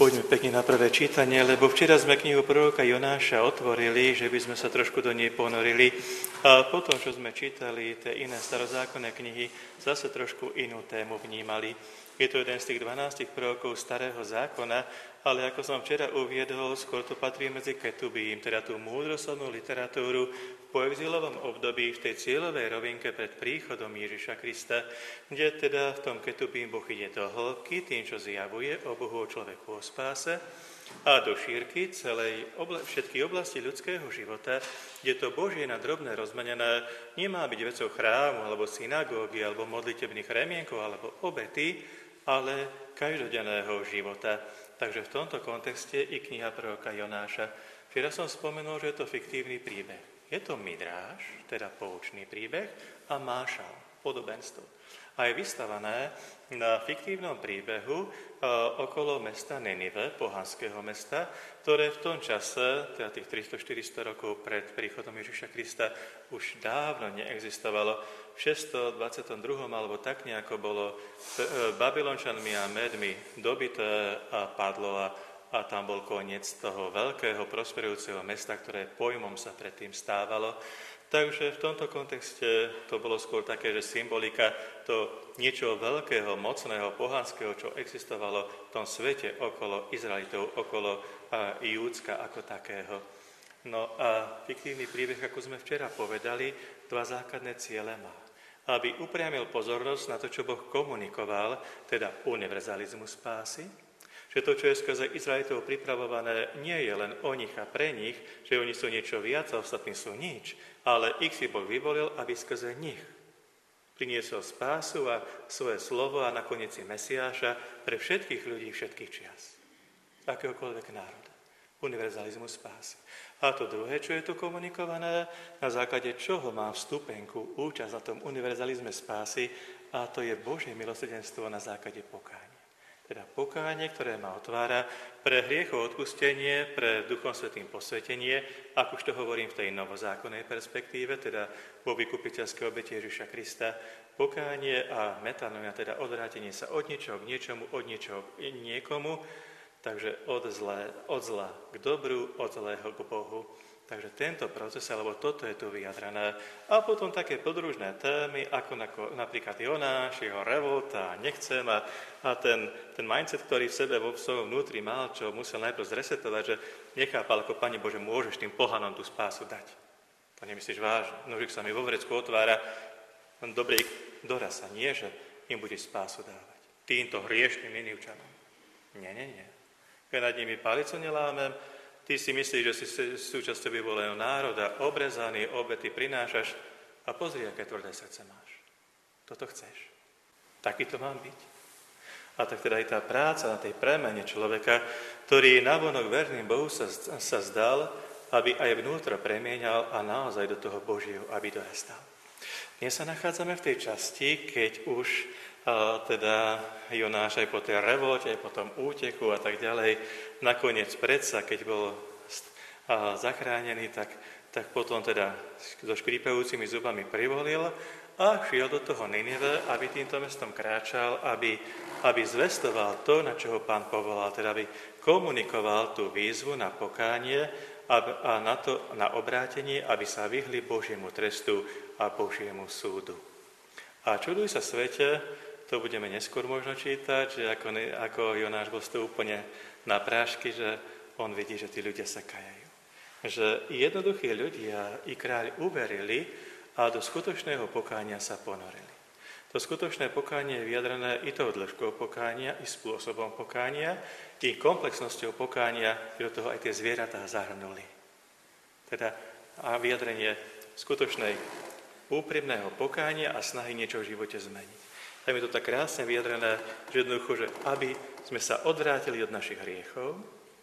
Poďme pekne na prvé čítanie, lebo včera sme knihu proroka Jonáša otvorili, že by sme sa trošku do nej ponorili a potom, čo sme čítali tie iné starozákonné knihy, zase trošku inú tému vnímali. Je to jeden z tých 12 prorokov starého zákona, ale ako som včera uviedol, skôr to patrí medzi ketubím, teda tú múdroslovnú literatúru v poexilovom období v tej cieľovej rovinke pred príchodom Ježiša Krista, kde teda v tom ketubím Boh ide do hĺbky tým, čo zjavuje o Bohu, o človeku, o spáse a do šírky všetky oblasti ľudského života, kde to Božie na drobné rozmenené nemá byť vecou chrámu, alebo synagógy, alebo modlitebných remienkov, alebo obety, ale každodenného života. Takže v tomto kontexte i kniha proroka Jonáša. Včera som spomenul, že je to fiktívny príbeh. Je to midráž, teda poučný príbeh, a mášal, podobenstvo. A je vystavané na fiktívnom príbehu okolo mesta Ninive, pohanského mesta, ktoré v tom čase, teda tých 300-400 rokov pred príchodom Ježiša Krista, už dávno neexistovalo. V 622. alebo tak nejako bolo Babylončanmi a Médmi dobité a padlo a tam bol koniec toho veľkého prosperujúceho mesta, ktoré pojmom sa predtým stávalo. Takže v tomto kontexte to bolo skôr také, že symbolika to niečo veľkého, mocného, pohanského, čo existovalo v tom svete okolo Izraelitov, okolo Júdska ako takého. No a fiktívny príbeh, ako sme včera povedali, dva základné ciele má. Aby upriamil pozornosť na to, čo Boh komunikoval, teda univerzalizmus spásy, že to, čo je skrze Izraelitov pripravované, nie je len o nich a pre nich, že oni sú niečo viac a ostatní sú nič, ale ich si Boh vyvolil, aby skrze nich priniesol spásu a svoje slovo a nakoniec i Mesiáša pre všetkých ľudí všetkých čias. Akéhokoľvek národa. Univerzalizmus spásy. A to druhé, čo je tu komunikované, na základe čoho má vstupenku účasť na tom univerzalizme spásy, a to je Božie milosrdenstvo na základe pokánia. Teda pokánie, ktoré ma otvára pre hriechov odpustenie, pre Duchom Svätým posvetenie, ako už to hovorím v tej novozákonnej perspektíve, teda vo vykupiteľskej obete Ježiša Krista, pokánie a metanoia, teda odvrátenie sa od niečoho k niečomu, od niečoho k niekomu, takže od zla k dobru, od zlého k Bohu. Takže tento proces, alebo toto je tu vyjadrené. A potom také podružné témy, ako napríklad Jonáš, jeho revolta, nechcem a ten mindset, ktorý v sebe vo svojom vnútri mal, čo musel najprv zresetovať, že nechápal, ako Pane Bože, môžeš tým pohanom tú spásu dať. To nemyslíš vážne. Nožík sa mi vo vrecku otvára, dobre ich doraz sa, nie, že im budeš spásu dávať. Týmto hriešným Ninivčanom. Nie. Keď nad nimi palicu nelámem, ty si myslíš, že si súčasťou vyvoleného národa, obrezaný, obety prinášaš a pozri, aké tvrdé srdce máš. Toto chceš. Taký to mám byť. A tak teda aj tá práca na tej premene človeka, ktorý navonok verným Bohu sa zdal, aby aj vnútro premieňal a naozaj do toho Božieho, aby dorastal. Dnes sa nachádzame v tej časti, keď už teda Jonáš aj po tej revolte, aj po tom úteku a tak ďalej, nakoniec predsa, keď bol zachránený, tak potom teda so škrípajúcimi zubami privolil a šiel do toho Ninive, aby týmto mestom kráčal, aby zvestoval to, na čo ho Pán povolal, teda aby komunikoval tú výzvu na pokánie a na obrátenie, aby sa vyhli Božiemu trestu a Božiemu súdu. A čuduj sa svete, to budeme neskôr možno čítať, že ako Jonáš bol z toho úplne na prášky, že on vidí, že tí ľudia sa kajajú. Že jednoduchí ľudia i kráľ uverili a do skutočného pokánia sa ponorili. To skutočné pokánie je vyjadrené i tou dĺžkou pokánia, i spôsobom pokánia, i komplexnosťou pokánia, že do toho aj tie zvieratá zahrnuli. Teda a vyjadrenie skutočnej úprimného pokánia a snahy niečo v živote zmeniť. Tam je to tak krásne vyjadrené, že jednoducho, že aby sme sa odvrátili od našich hriechov,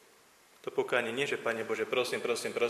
to pokánie nie, že Pane Bože, prosím,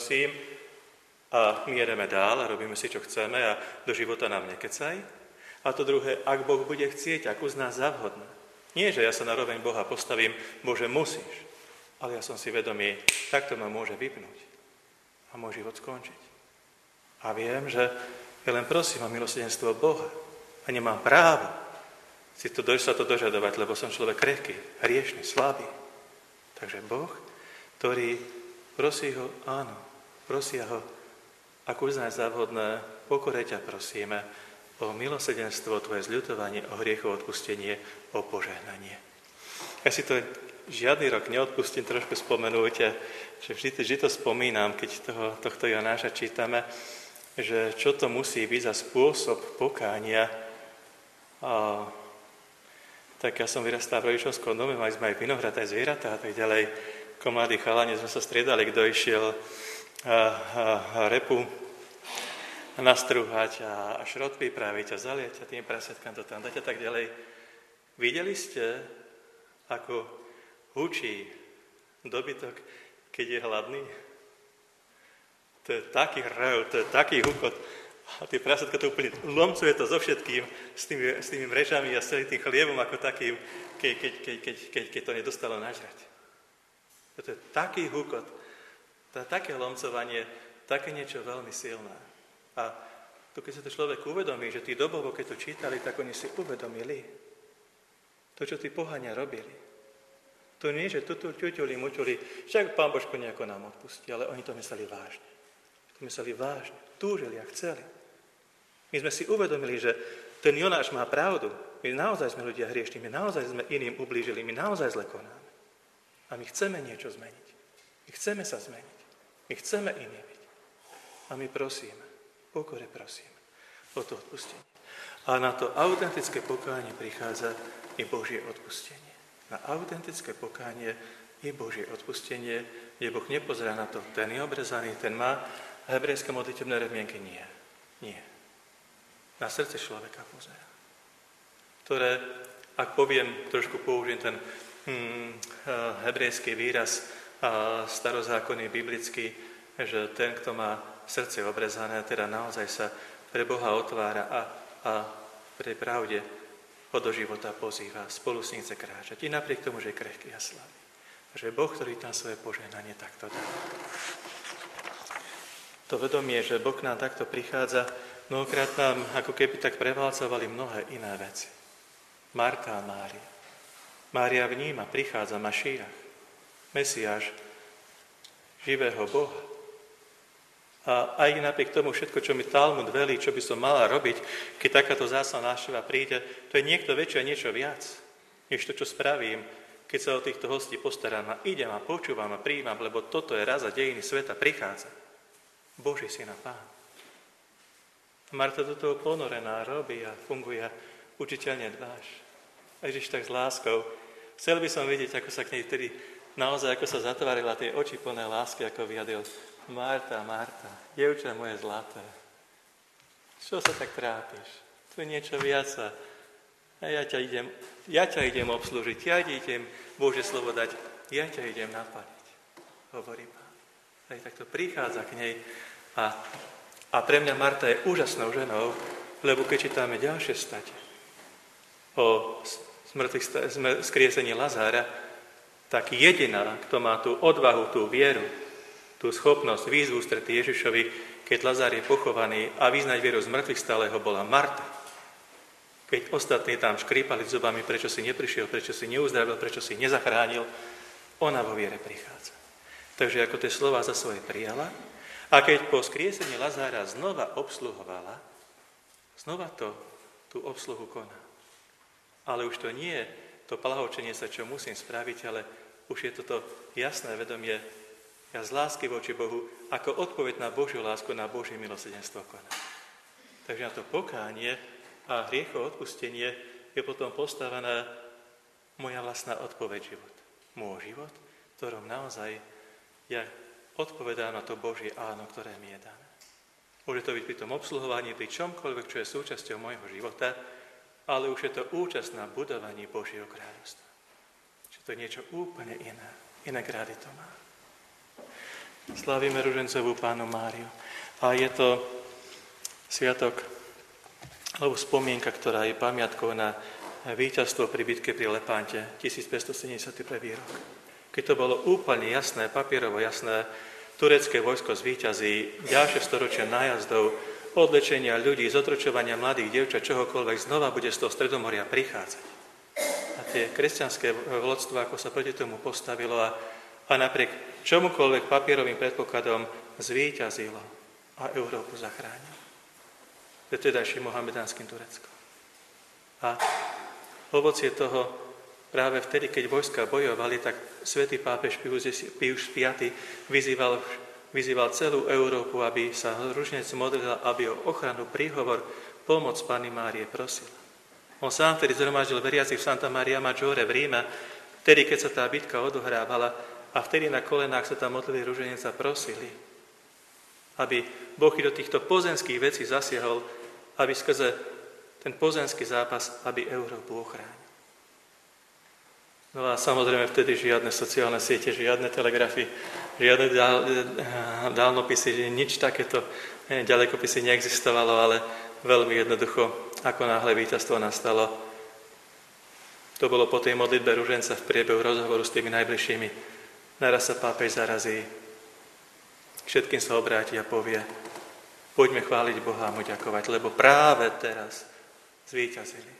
a my jedeme dál a robíme si, čo chceme a do života nám nekecaj. A to druhé, ak Boh bude chcieť, ak uzná za vhodné. Nie, že ja sa na roveň Boha postavím, Bože, musíš, ale ja som si vedomý, takto ma môže vypnúť a môj život skončiť. A viem, že ja len prosím o milosrdenstvo Boha a nemám právo sa to dožadovať, lebo som človek krehký, hriešný, slabý. Takže Boh, ktorý prosia ho, ak uznáš za vhodné, pokore ťa prosíme o milosrdenstvo, tvoje zľutovanie, o hriechov odpustenie, o požehnanie. Ja si to žiadny rok neodpustím trošku spomenúť, že vždy to spomínam, keď tohto Jonáša čítame, že čo to musí byť za spôsob pokánia. Tak ja som vyrastal v rodičovskom dome, mali sme aj vinohrad, aj zvieratá a tak ďalej. Ako mladí chalani sme sa striedali, kto išiel repu nastrúhať a šrot pripraviť a zalieť a tým prasiatkám to tam dať a tak ďalej. Videli ste, ako hučí dobytok, keď je hladný? To je taký rev, to je taký hukot. A tie prasiatka to úplne lomcuje to so všetkým, s tými mrežami a s celým tým chliebom ako takým, keď to nedostalo nažrať. To je taký hukot, to je také lomcovanie, také niečo veľmi silné. A to, keď sa to človek uvedomí, že tí dobovo, keď to čítali, tak oni si uvedomili to, čo tí pohania robili. To nie, že ťuťuli, muťuli, však Pán Božko nejako nám odpustí, ale oni to mysleli vážne. Túžili a chceli. My sme si uvedomili, že ten Jonáš má pravdu. My naozaj sme ľudia hriešní, my naozaj sme iným ublížili, my naozaj zle konáme. A my chceme niečo zmeniť. My chceme sa zmeniť. My chceme iní byť. A my pokore prosíme o to odpustenie. A na to autentické pokánie prichádza i Božie odpustenie. Na autentické pokánie i Božie odpustenie, kde Boh nepozerá na to, ten je obrezaný, ten má hebrejské modlitebné remienky. Nie. Na srdce človeka pozerá. Ktoré, ak použijem ten hebrejský výraz starozákonný, biblický, že ten, kto má srdce obrezané, teda naozaj sa pre Boha otvára a pre pravde ho do života pozýva, spolu s ním chce kráčať. I napriek tomu, že je krehký a slabý. A že Boh, ktorý tam svoje požehnanie takto dá. To vedomie, že Boh nám takto prichádza, mnohokrát nám ako keby tak prevalcovali mnohé iné veci. Marta a Mária. Mária vníma, prichádza Mašiach, Mesiáš, živého Boha. A aj napriek tomu všetko, čo mi Talmud velí, čo by som mala robiť, keď takáto vzácna návšteva príde, to je niekto väčšie a niečo viac, než to, čo spravím, keď sa o týchto hostí postarám a idem a počúvam a prijímam, lebo toto je raz za dejiny sveta, prichádza. Boží syn a Pán. Marta do toho ponorená robí a funguje, učiteľne dbáš. A Ježiš tak s láskou. Chcel by som vidieť, ako sa k nej vtedy naozaj, ako sa zatvárila tie oči plné lásky, ako vyjadril: Marta, Marta, dievča moje zlaté, čo sa tak trápiš? Tu je niečo viac a ja ťa idem obslúžiť, ja idem Božie slovo dať, ja ťa idem napadiť, hovorí Pán. Aj takto prichádza k nej a pre mňa Marta je úžasnou ženou, lebo keď čítame ďalšie state o skriesení Lazára, tak jediná, kto má tú odvahu, tú vieru, tú schopnosť výjsť v ústretí Ježišovi, keď Lazár je pochovaný a vyznať vieru z mŕtvych stáleho, bola Marta. Keď ostatní tam škrípali zubami, prečo si neprišiel, prečo si neuzdravil, prečo si nezachránil, ona vo viere prichádza. Takže ako tie slova za svoje prijala a keď po skriesení Lazára znova obsluhovala, znova tú obsluhu koná. Ale už to nie je to plahočenie sa, čo musím spraviť, ale už je toto jasné vedomie, ja z lásky voči Bohu, ako odpoveď na Božiu lásku, na Božie milosrdenstvo koná. Takže na to pokánie a hriechov odpustenie je potom postavená moja vlastná odpoveď život. Môj život, v ktorom naozaj ja odpovedám na to Božie áno, ktoré mi je dané. Môže to byť pri tom obsluhovaní, pri čomkoľvek, čo je súčasťou môjho života, ale už je to účasť na budovaní Božieho kráľovstva. Čiže to je niečo úplne iné. Iné grády to má. Slávime ružencovú Pánu Máriu. A je to sviatok, alebo spomienka, ktorá je pamiatkou na víťazstvo pri bitke pri Lepante, 1571. rok. Keď to bolo úplne jasné, papierovo jasné, turecké vojsko zvíťazí, ďalšie storočia nájazdov, odlečenia ľudí, zotročovania mladých dievčat, čohokoľvek, znova bude z toho Stredomoria prichádzať. A tie kresťanské vodstvo, ako sa proti tomu postavilo a a napriek čomukoľvek papierovým predpokladom zvíťazilo a Európu zachránilo. Vtedajším mohamedánskym Tureckom. A ovocie toho práve vtedy, keď vojska bojovali, tak svätý pápež Pius V vyzýval celú Európu, aby sa ruženec modlila, aby o ochranu, príhovor, pomoc Panny Márie prosila. On sám vtedy zhromaždil veriacich v Santa Maria Maggiore v Ríme, vtedy, keď sa tá bitka odohrávala, a vtedy na kolenách sa tam modlili ruženec a prosili, aby Boh do týchto pozemských vecí zasiahol, aby skrze ten pozemský zápas, aby Európu ochránil. No a samozrejme vtedy žiadne sociálne siete, žiadne telegrafy, žiadne dálnopisy, nič takéto, ďalekopisy neexistovalo, ale veľmi jednoducho, ako náhle víťazstvo nastalo. To bolo po tej modlitbe ruženca v priebehu rozhovoru s tými najbližšími. Naraz sa pápež zarazí, všetkým sa obráti a povie, poďme chváliť Boha a mu ďakovať, lebo práve teraz zvíťazili.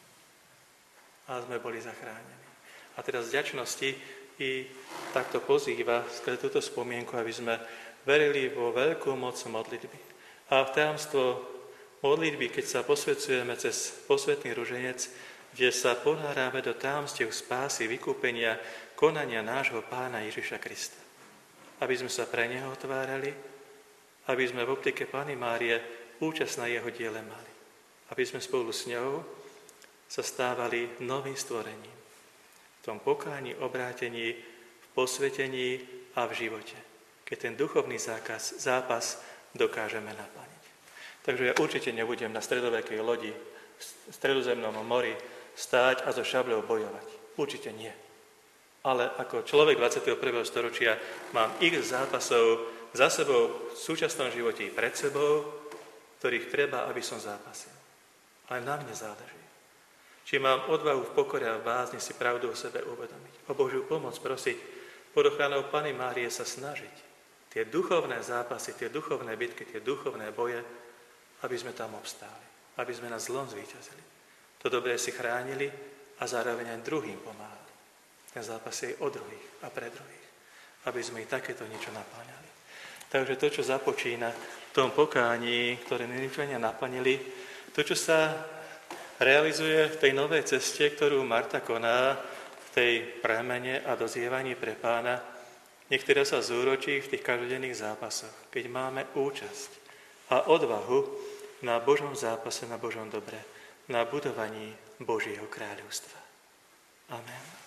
A sme boli zachránení. A teraz z vďačnosti i takto pozýva skrze túto spomienku, aby sme verili vo veľkú moc modlitby. A v tajomstvo modlitby, keď sa posvedzujeme cez posvätný ruženec, kde sa ponárame do tajomstiev spásy, vykúpenia, konania nášho Pána Ježiša Krista. Aby sme sa pre Neho otvárali, aby sme v optike Panny Márie účasť na Jeho diele mali. Aby sme spolu s ňou sa stávali novým stvorením. V tom pokáni, obrátení, v posvetení a v živote. Keď ten duchovný zápas dokážeme naplniť. Takže ja určite nebudem na stredovekej lodi v Stredozemnom mori stáť a so šabľou bojovať. Určite nie. Ale ako človek 21. storočia mám x zápasov za sebou v súčasnom živote i pred sebou, ktorých treba, aby som zápasil. Ale na mne záleží. Či mám odvahu v pokore a v bázni si pravdu o sebe uvedomiť. O Božiu pomoc prosiť, pod ochranou Panny Márie sa snažiť. Tie duchovné zápasy, tie duchovné bitky, tie duchovné boje, aby sme tam obstáli. Aby sme na zlom zvíťazili. To dobré si chránili a zároveň aj druhým pomáhali. Ten zápas je o druhých a pre druhých. Aby sme i takéto niečo napáňali. Takže to, čo započína v tom pokání, ktoré Niničania naplnili, to, čo sa realizuje v tej novej ceste, ktorú Marta koná v tej premene a dozievaní pre Pána, niektoré sa zúročí v tých každodenných zápasoch, keď máme účasť a odvahu na Božom zápase, na Božom dobre, na budovaní Božieho kráľovstva. Amen.